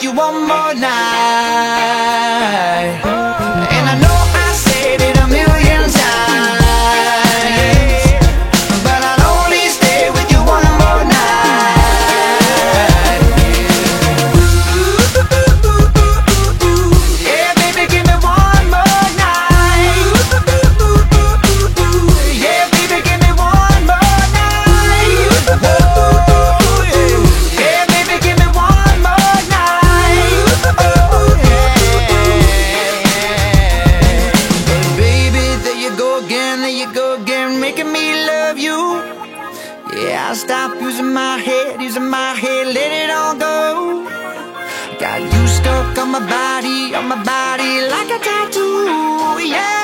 with you one more night. And I know I said it a million times, but I'll only stay with you one more night. Yeah, baby, give me one more night. Yeah, baby, give me one more night. Yeah, baby, give me one more night. But baby, there you go again, making me love you. Yeah, I'll stop using my head, let it all go. Got you stuck on my body like a tattoo, yeah.